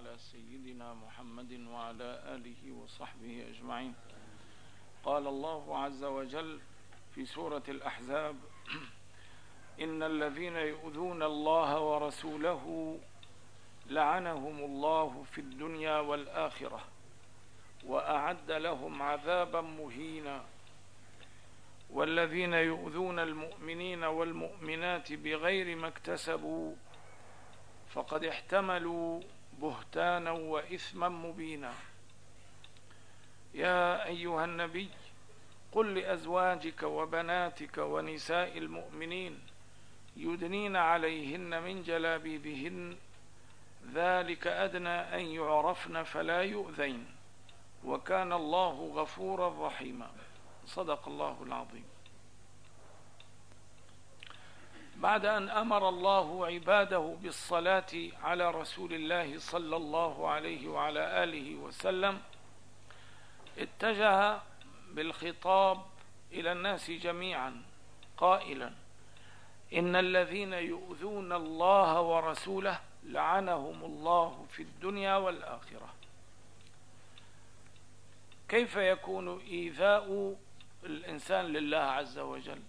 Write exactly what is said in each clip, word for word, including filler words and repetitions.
على سيدنا محمد وعلى آله وصحبه أجمعين. قال الله عز وجل في سورة الأحزاب: إن الذين يؤذون الله ورسوله لعنهم الله في الدنيا والآخرة وأعد لهم عذابا مهينا. والذين يؤذون المؤمنين والمؤمنات بغير ما اكتسبوا فقد احتملوا بهتانا وإثما مبينا. يا أيها النبي قل لأزواجك وبناتك ونساء المؤمنين يدنين عليهن من جلابيبهن ذلك أدنى أن يعرفن فلا يؤذين وكان الله غفورا رحيما. صدق الله العظيم. بعد أن أمر الله عباده بالصلاة على رسول الله صلى الله عليه وعلى آله وسلم، اتجه بالخطاب إلى الناس جميعا قائلا: إن الذين يؤذون الله ورسوله لعنهم الله في الدنيا والآخرة. كيف يكون إيذاء الإنسان لله عز وجل؟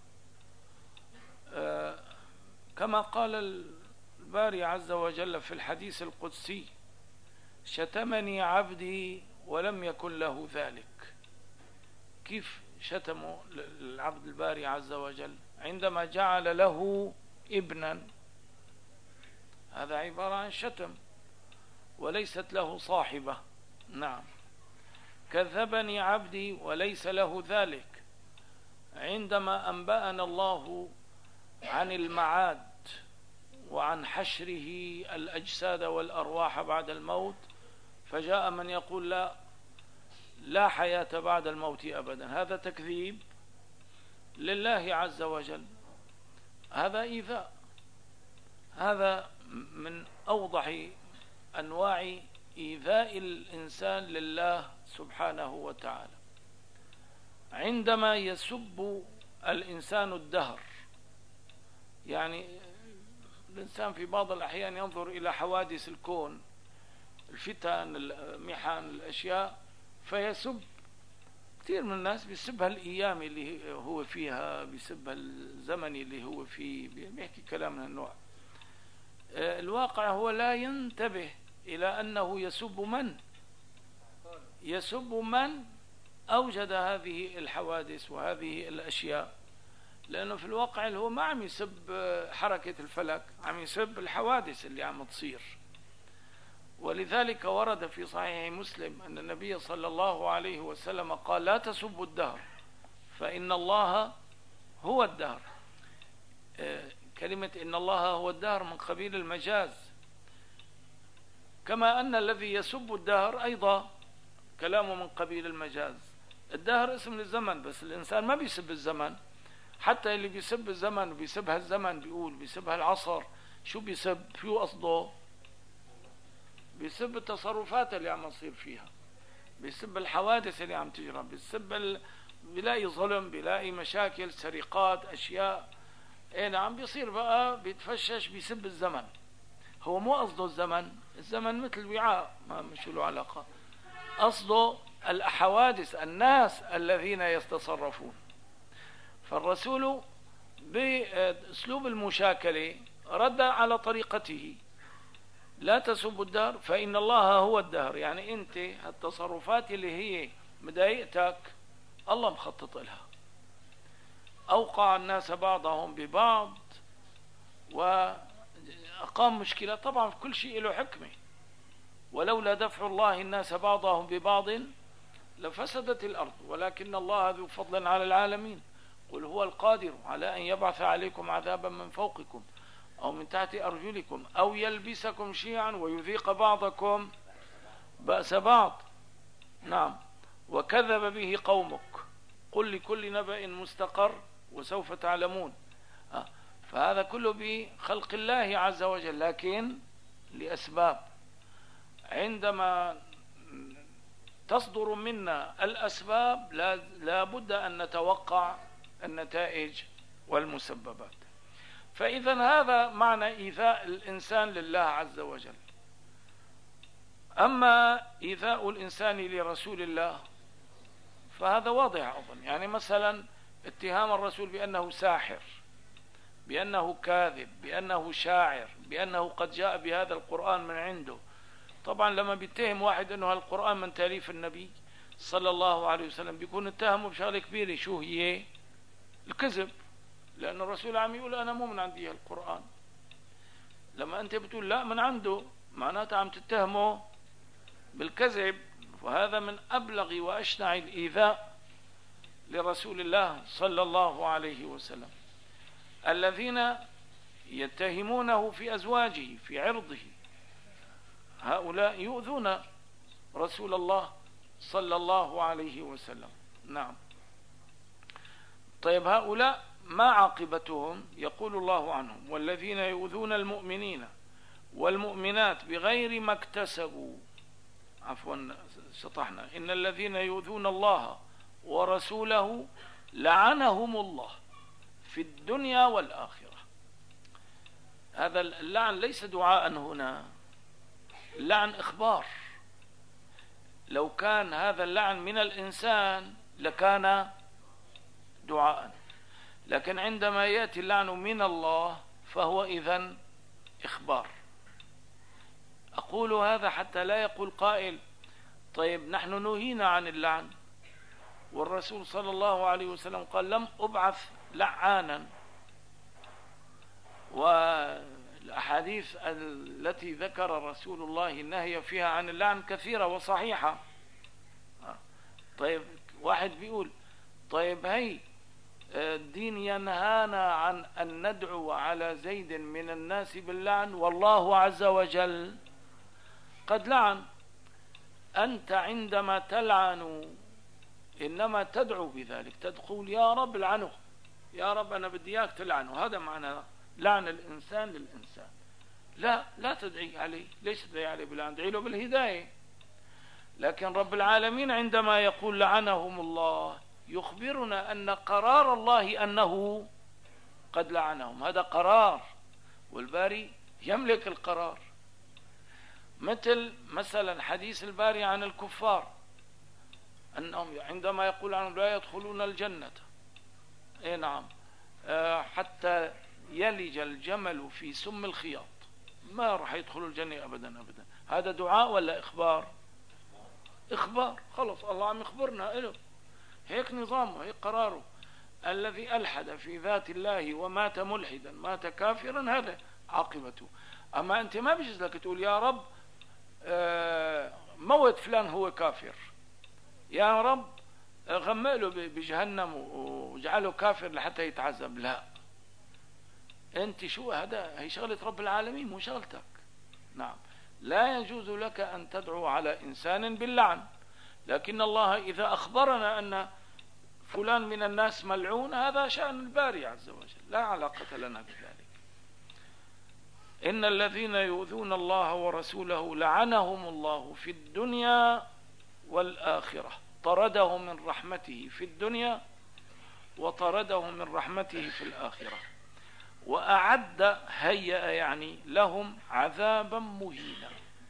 آه كما قال الباري عز وجل في الحديث القدسي: شتمني عبدي ولم يكن له ذلك. كيف شتموا العبد الباري عز وجل؟ عندما جعل له ابنا، هذا عبارة عن شتم وليست له صاحبة. نعم. كذبني عبدي وليس له ذلك. عندما أنبأنا الله عن المعاد وعن حشره الأجساد والأرواح بعد الموت، فجاء من يقول لا لا حياة بعد الموت أبدا، هذا تكذيب لله عز وجل، هذا إيذاء. هذا من أوضح أنواع إيذاء الإنسان لله سبحانه وتعالى. عندما يسب الإنسان الدهر، يعني الإنسان في بعض الأحيان ينظر إلى حوادث الكون، الفتن، المحن، الأشياء، فيسب. كثير من الناس بيسبها الأيام اللي هو فيها، بيسبها الزمن اللي هو فيه، بيحكي كلام من النوع. الواقع هو لا ينتبه إلى أنه يسب من يسب من أوجد هذه الحوادث وهذه الأشياء، لأنه في الواقع هو ما عم يسب حركة الفلك، عم يسب الحوادث اللي عم تصير. ولذلك ورد في صحيح مسلم أن النبي صلى الله عليه وسلم قال: لا تسبوا الدهر فإن الله هو الدهر. كلمة إن الله هو الدهر من قبيل المجاز، كما أن الذي يسب الدهر أيضا كلامه من قبيل المجاز. الدهر اسم للزمن، بس الإنسان ما بيسب الزمن. حتى اللي بيسب الزمن وبيسبها الزمن، بيقول بيسبها العصر، شو بيسب؟ شو قصده؟ بيسب التصرفات اللي عم تصير فيها، بيسب الحوادث اللي عم تجرى، بيسب ال... بيلاقي ظلم، بيلاقي مشاكل، سرقات، أشياء. ايه نعم، بيصير بقى بيتفشش، بيسب الزمن. هو مو قصده الزمن، الزمن مثل وعاء ما مش له علاقة، قصده الحوادث، الناس الذين يتصرفون. فالرسول بأسلوب المشاكلة رد على طريقته: لا تسبوا الدهر فإن الله هو الدهر. يعني أنت التصرفات اللي هي مضايقتك الله مخطط لها. أوقع الناس بعضهم ببعض وأقام مشكلة. طبعا كل شيء له حكمة. ولولا دفع الله الناس بعضهم ببعض لفسدت الأرض ولكن الله ذو فضل على العالمين. قل هو القادر على أن يبعث عليكم عذابا من فوقكم أو من تحت أرجلكم أو يلبسكم شيعا ويذيق بعضكم بأس بعض. نعم. وكذب به قومك قل لكل نبأ مستقر وسوف تعلمون. فهذا كله بخلق الله عز وجل، لكن لأسباب. عندما تصدر منا الأسباب لا بد أن نتوقع النتائج والمسببات. فإذا هذا معنى إيذاء الإنسان لله عز وجل. أما إيذاء الإنسان لرسول الله فهذا واضح أظن، يعني مثلا اتهام الرسول بأنه ساحر، بأنه كاذب، بأنه شاعر، بأنه قد جاء بهذا القرآن من عنده. طبعا لما بيتهم واحد أنه القرآن من تأليف النبي صلى الله عليه وسلم بيكون اتهمه بشغلة كبيرة، شو هي؟ الكذب، لأن الرسول عم يقول أنا مو من عندي القرآن. لما أنت بتقول لا من عنده، معناتها عم تتهمه بالكذب، وهذا من أبلغ وأشنع الإيذاء لرسول الله صلى الله عليه وسلم. الذين يتهمونه في أزواجه، في عرضه، هؤلاء يؤذون رسول الله صلى الله عليه وسلم. نعم. طيب هؤلاء ما عاقبتهم؟ يقول الله عنهم: والذين يؤذون المؤمنين والمؤمنات بغير ما اكتسبوا، عفوا شطحنا، إن الذين يؤذون الله ورسوله لعنهم الله في الدنيا والآخرة. هذا اللعن ليس دعاء هنا، اللعن إخبار. لو كان هذا اللعن من الإنسان لكان دعاء، لكن عندما يأتي اللعن من الله فهو إذن إخبار. أقول هذا حتى لا يقول قائل: طيب نحن نهينا عن اللعن، والرسول صلى الله عليه وسلم قال: لم أبعث لعانا. والأحاديث التي ذكر رسول الله النهي فيها عن اللعن كثيرة وصحيحة. طيب واحد بيقول: طيب هي الدين ينهانا عن أن ندعو على زيد من الناس باللعن، والله عز وجل قد لعن. أنت عندما تلعن إنما تدعو بذلك، تقول يا رب لعنه، يا رب أنا بدي إياك تلعنه. هذا معنى لعن الإنسان للإنسان. لا لا تدعي عليه. ليش تدعي عليه باللعن؟ ادعي له بالهداية. لكن رب العالمين عندما يقول لعنهم الله يخبرنا أن قرار الله أنه قد لعنهم. هذا قرار، والباري يملك القرار. مثل مثلا حديث الباري عن الكفار أنهم عندما يقول عنهم لا يدخلون الجنة، اي نعم، أه حتى يلج الجمل في سم الخياط، ما راح يدخلوا الجنة أبدا أبدا. هذا دعاء ولا إخبار؟ إخبار. خلص الله عم يخبرنا له، هيك نظامه، هيك قراره. الذي ألحد في ذات الله ومات ملحدا مات كافرا، هذا عاقبته. أما أنت ما بيجوز لك تقول يا رب أه موت فلان هو كافر، يا رب غمق له بجهنم وجعله كافر لحتى يتعذب. لا، انت شو هذا؟ هي شغلة رب العالمين مو شغلتك. نعم، لا يجوز لك أن تدعو على إنسان باللعن، لكن الله إذا أخبرنا أن فلان من الناس ملعون هذا شأن الباري عز وجل، لا علاقة لنا بذلك. إن الذين يؤذون الله ورسوله لعنهم الله في الدنيا والآخرة، طردهم من رحمته في الدنيا وطردهم من رحمته في الآخرة، وأعد هيأ يعني لهم عذابا مهينا.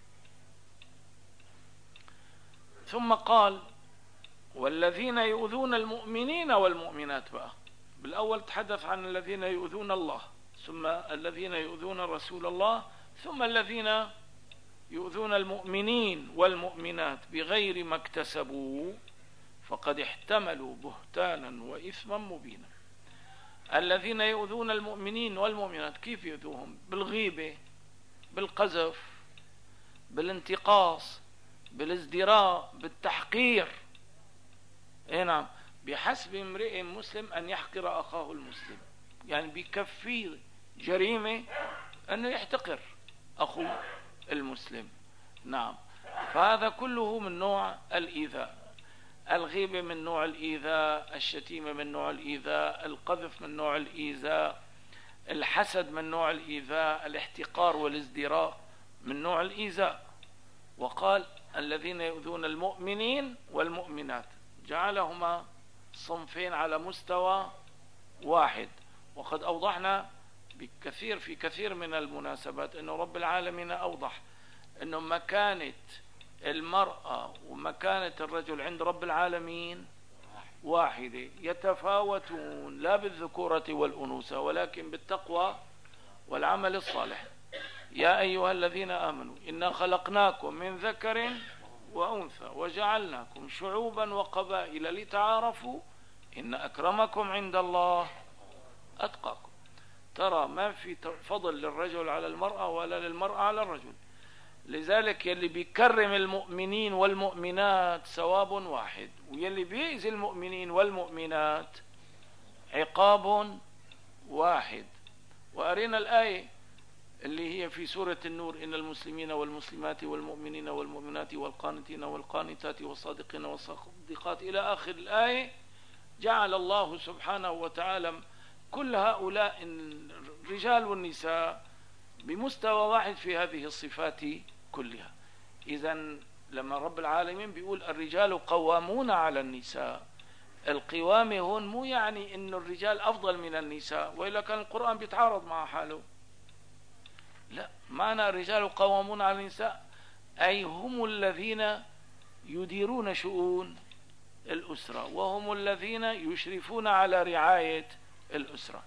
ثم قال والذين يؤذون المؤمنين والمؤمنات. بقى بالأول تحدث عن الذين يؤذون الله، ثم الذين يؤذون رسول الله، ثم الذين يؤذون المؤمنين والمؤمنات بغير ما اكتسبوا فقد احتملوا بهتانا وإثما مبينا. الذين يؤذون المؤمنين والمؤمنات كيف يؤذوهم؟ بالغيبة، بالقذف، بالانتقاص، بالازدراء، بالتحقير. اي نعم، بحسب امرئ مسلم أن يحقر أخاه المسلم، يعني بكفي جريمة أنه يحتقر أخوه المسلم. نعم، فهذا كله من نوع الإيذاء. الغيبة من نوع الإيذاء، الشتيمة من نوع الإيذاء، القذف من نوع الإيذاء، الحسد من نوع الإيذاء، الاحتقار والازدراء من نوع الإيذاء. وقال الذين يؤذون المؤمنين والمؤمنات، جعلهما صنفين على مستوى واحد. وقد أوضحنا بكثير في كثير من المناسبات أنه رب العالمين أوضح أنه مكانة المرأة ومكانة الرجل عند رب العالمين واحدة، يتفاوتون لا بالذكورة والأنوثة ولكن بالتقوى والعمل الصالح. يا أيها الذين آمنوا إنا خلقناكم من ذكر وأنثى وجعلناكم شعوبا وقبائل لتعارفوا إن أكرمكم عند الله أتقاكم. ترى ما في فضل للرجل على المرأة ولا للمرأة على الرجل. لذلك يلي بيكرم المؤمنين والمؤمنات ثواب واحد، ويلي بيأذي المؤمنين والمؤمنات عقاب واحد. وأرينا الآية اللي هي في سورة النور: إن المسلمين والمسلمات والمؤمنين والمؤمنات والقانتين والقانتات والصادقين والصادقات إلى آخر الآية. جعل الله سبحانه وتعالى كل هؤلاء الرجال والنساء بمستوى واحد في هذه الصفات كلها. إذن لما رب العالمين بيقول الرجال قوامون على النساء، القوامة هون مو يعني إنه الرجال أفضل من النساء، وإلا كان القرآن بيتعارض مع حاله. لا، معنى الرجال قوامون على النساء أي هم الذين يديرون شؤون الأسرة، وهم الذين يشرفون على رعاية الأسرة.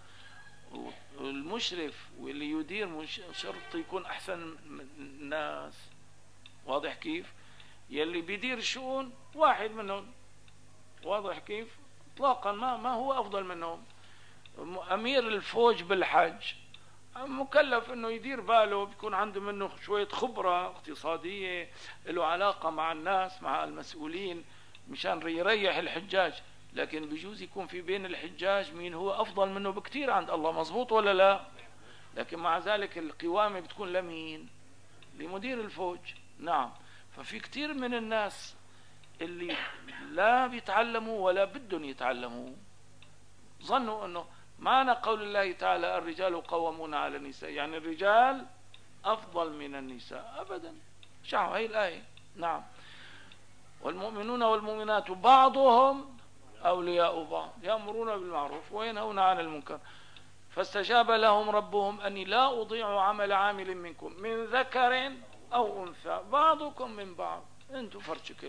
المشرف واللي يدير مش شرط يكون أحسن الناس، واضح كيف؟ يلي بيدير الشؤون واحد منهم، واضح كيف؟ اطلاقا ما ما هو أفضل منهم. أمير الفوج بالحج مكلف انه يدير باله، بيكون عنده منه شوية خبرة اقتصادية، له علاقة مع الناس مع المسؤولين مشان يريح الحجاج، لكن بيجوز يكون في بين الحجاج مين هو افضل منه بكتير عند الله، مزبوط ولا لا؟ لكن مع ذلك القوامة بتكون لمين؟ لمدير الفوج. نعم. ففي كتير من الناس اللي لا بيتعلموا ولا بدهم يتعلموا، ظنوا انه معنى قول الله تعالى الرجال قوامون على النساء يعني الرجال أفضل من النساء. أبدا. شعوا هي الآية. نعم. والمؤمنون والمؤمنات بعضهم أولياء بعض يأمرون بالمعروف وينهون عن المنكر فاستجاب لهم ربهم أني لا أضيع عمل عامل منكم من ذكر أو أنثى بعضكم من بعض. أنتم فرشكل.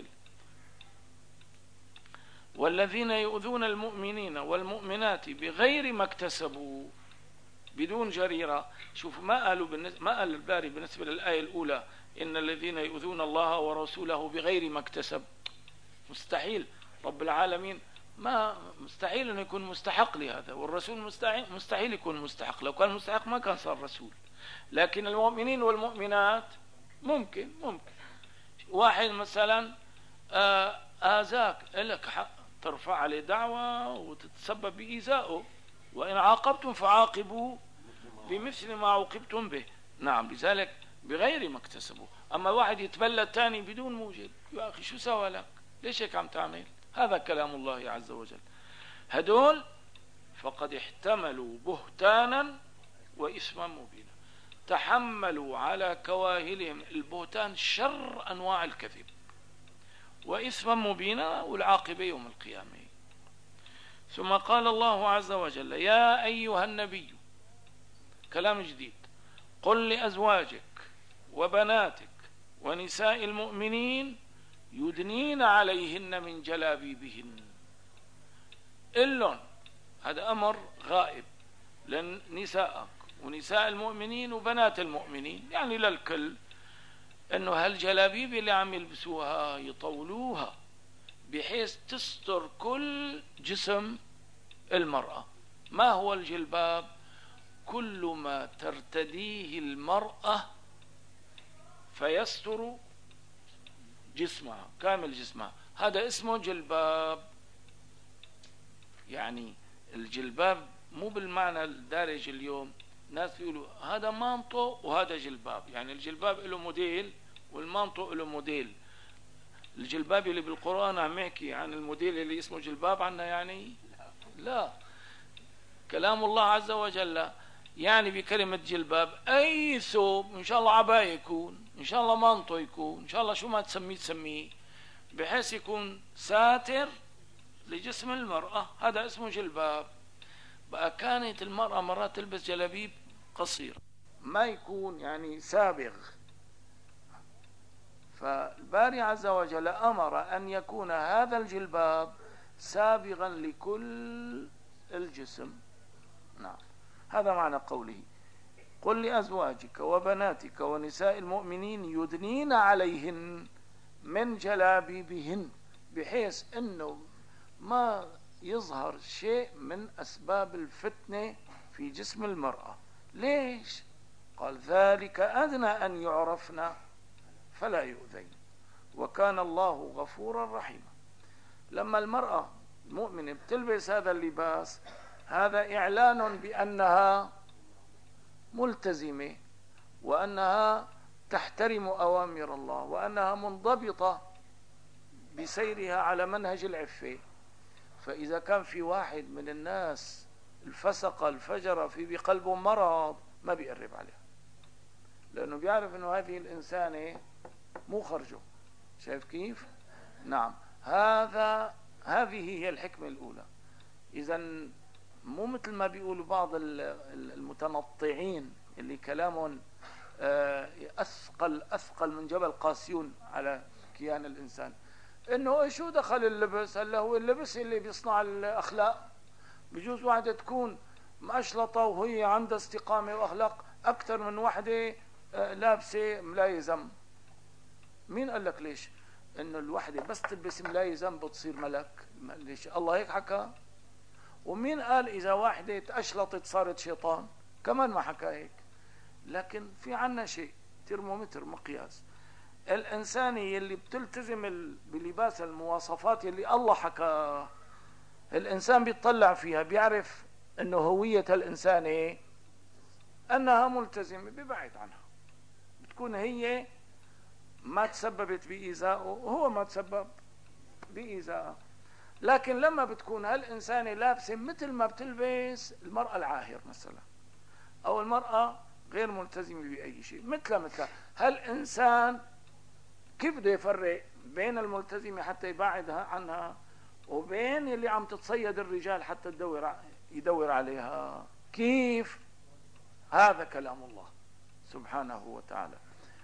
والذين يؤذون المؤمنين والمؤمنات بغير ما اكتسبوا بدون جريرة. شوف ما قالوا بالنسبة ما قال الباري بالنسبة للآية الأولى إن الذين يؤذون الله ورسوله بغير ما اكتسب. مستحيل. رب العالمين ما مستحيل أن يكون مستحق لهذا، والرسول مستحيل, مستحيل يكون مستحق. لو كان مستحق ما كان صار رسول. لكن المؤمنين والمؤمنات ممكن ممكن واحد مثلا آذاك لك حق ترفع عليه دعوة وتتسبب بإيذائه، وإن عاقبتم فعاقبوا بمثل ما عوقبتم به. نعم. لذلك بغير ما اكتسبوا. أما واحد يتبلى تاني بدون موجب، يا أخي شو سوى لك؟ ليش هيك عم تعمل؟ هذا كلام الله عز وجل. هدول فقد احتملوا بهتانا وإثما مبينا، تحملوا على كواهلهم البهتان شر أنواع الكذب وإثما مبينا، والعاقبة يوم القيامة. ثم قال الله عز وجل يا أيها النبي، كلام جديد، قل لأزواجك وبناتك ونساء المؤمنين يدنين عليهن من جلابيبهن. إلن هذا أمر غائب لنسائك ونساء المؤمنين وبنات المؤمنين، يعني للكل، انه هالجلابيب اللي عم يلبسوها يطولوها بحيث تستر كل جسم المرأة. ما هو الجلباب؟ كل ما ترتديه المرأة فيستر جسمها كامل جسمها، هذا اسمه جلباب. يعني الجلباب مو بالمعنى الدارج اليوم، ناس بيقولوا هذا مانطو وهذا جلباب، يعني الجلباب له موديل والمانطو له موديل. الجلباب اللي بالقرآن عم يحكي عن الموديل اللي اسمه جلباب عنا يعني لا. كلام الله عز وجل يعني بكلمة جلباب أي ثوب، إن شاء الله عباية يكون، إن شاء الله مانطو يكون، إن شاء الله شو ما تسميه تسميه، بحيث يكون ساتر لجسم المرأة، هذا اسمه جلباب. بقى كانت المرأة مرات تلبس جلابيب قصير ما يكون يعني سابغ، فالباري عز وجل أمر أن يكون هذا الجلباب سابغا لكل الجسم. نعم، هذا معنى قوله: قل لأزواجك وبناتك ونساء المؤمنين يدنين عليهن من جلابيبهن، بحيث أنه ما يظهر شيء من أسباب الفتنة في جسم المرأة. ليش؟ قال: ذلك أدنى أن يعرفن فلا يؤذين وكان الله غفورا رحيما. لما المرأة المؤمنة بتلبس هذا اللباس، هذا إعلان بأنها ملتزمة، وأنها تحترم أوامر الله، وأنها منضبطة بسيرها على منهج العفة. فإذا كان في واحد من الناس الفسقة الفجرة في بقلبه مرض، ما بيقرب عليها، لأنه بيعرف أنه هذه الإنسانة مو خرجه. شايف كيف؟ نعم، هذا هذه هي الحكمة الأولى. إذا مو مثل ما بيقولوا بعض المتنطعين اللي كلامهم أثقل أثقل من جبل قاسيون على كيان الإنسان، إنه شو دخل اللبس؟ هلا هو اللبس اللي بيصنع الأخلاق. بجوز واحدة تكون مأشلطة وهي عندها استقامة وأخلاق أكثر من واحدة لابسة ملايزم. مين قال لك ليش؟ إنه الواحدة بس تلبس ملايزم بتصير ملك؟ ليش الله هيك حكى؟ ومين قال إذا واحدة تأشلطت صارت شيطان؟ كمان ما حكى هيك. لكن في عنا شيء ترمومتر، مقياس. الإنسانة اللي بتلتزم بلباس المواصفات اللي الله حكى، الإنسان بيطلع فيها بيعرف إنه هوية الإنسان إيه؟ أنها ملتزمة، ببعد عنها. بتكون هي ما تسببت بإيذائه وهو ما تسبب بإيذائه. لكن لما بتكون هالإنسانة لابسة مثل ما بتلبس المرأة العاهر مثلا، أو المرأة غير ملتزمة بأي شيء مثل مثل هالإنسان، كيف بده يفرق بين الملتزمة حتى يبعدها عنها وبين اللي عم تتصيد الرجال حتى تدور يدور عليها؟ كيف؟ هذا كلام الله سبحانه وتعالى.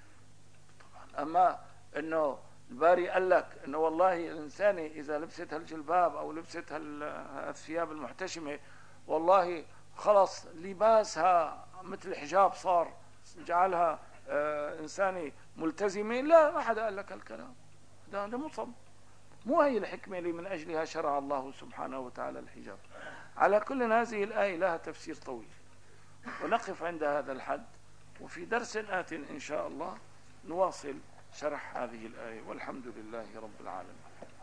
طبعا أما إنه الباري قال لك إنه والله الإنسانة إذا لبست هالجلباب أو لبست هالثياب المحتشمة، والله خلص لباسها مثل حجاب صار جعلها آه إنسانة ملتزمة. لا، ما حدا قال لك هالكلام ده، ده مصب. مو هي الحكمة اللي من أجلها شرع الله سبحانه وتعالى الحجاب. على كل هذه الآية لها تفسير طويل، ونقف عند هذا الحد، وفي درس آت إن شاء الله نواصل شرح هذه الآية، والحمد لله رب العالمين.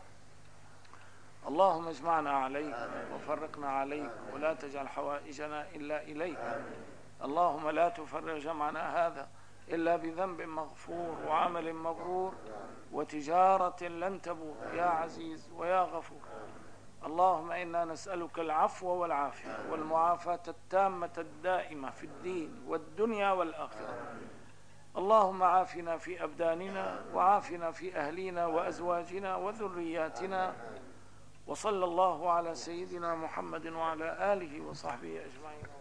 اللهم اجمعنا عليك وفرقنا عليك، ولا تجعل حوائجنا إلا إليك. اللهم لا تفرق جمعنا هذا إلا بذنب مغفور وعمل مبرور وتجارة لن تبور، يا عزيز ويا غفور. اللهم إنا نسألك العفو والعافية والمعافاة التامة الدائمة في الدين والدنيا والآخرة. اللهم عافنا في أبداننا، وعافنا في أهلنا وأزواجنا وذرياتنا. وصلى الله على سيدنا محمد وعلى آله وصحبه أجمعين.